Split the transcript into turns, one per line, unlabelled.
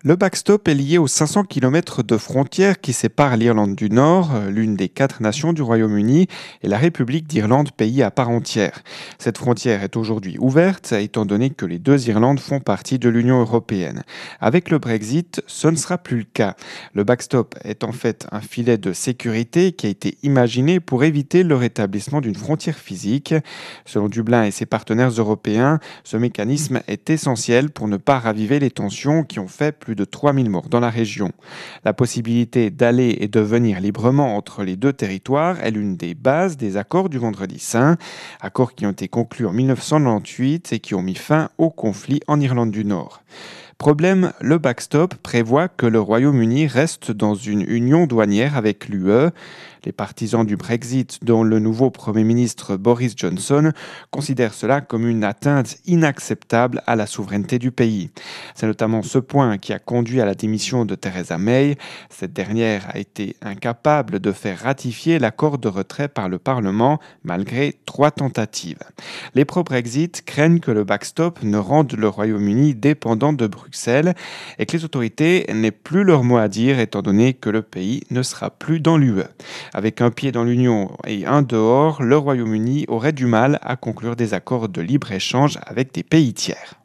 Le backstop est lié aux 500 km de frontière qui séparent l'Irlande du Nord, l'une des 4 nations du Royaume-Uni, et la République d'Irlande, pays à part entière. Cette frontière est aujourd'hui ouverte, étant donné que les deux Irlandes font partie de l'Union européenne. Avec le Brexit, ce ne sera plus le cas. Le backstop est en fait un filet de sécurité qui a été imaginé pour éviter le rétablissement d'une frontière physique. Selon Dublin et ses partenaires européens, ce mécanisme est essentiel pour ne pas raviver les tensions qui ont fait plus de 3000 morts dans la région. La possibilité d'aller et de venir librement entre les deux territoires est l'une des bases des accords du Vendredi Saint, accords qui ont été conclus en 1998 et qui ont mis fin au conflit en Irlande du Nord. Problème, le backstop prévoit que le Royaume-Uni reste dans une union douanière avec l'UE. Les partisans du Brexit, dont le nouveau Premier ministre Boris Johnson, considèrent cela comme une atteinte inacceptable à la souveraineté du pays. C'est notamment ce point qui a conduit à la démission de Theresa May. Cette dernière a été incapable de faire ratifier l'accord de retrait par le Parlement malgré 3 tentatives. Les pro-Brexit craignent que le backstop ne rende le Royaume-Uni dépendant de Bruxelles et que les autorités n'aient plus leur mot à dire étant donné que le pays ne sera plus dans l'UE. Avec un pied dans l'Union et un dehors, le Royaume-Uni aurait du mal à conclure des accords de libre-échange avec des pays tiers.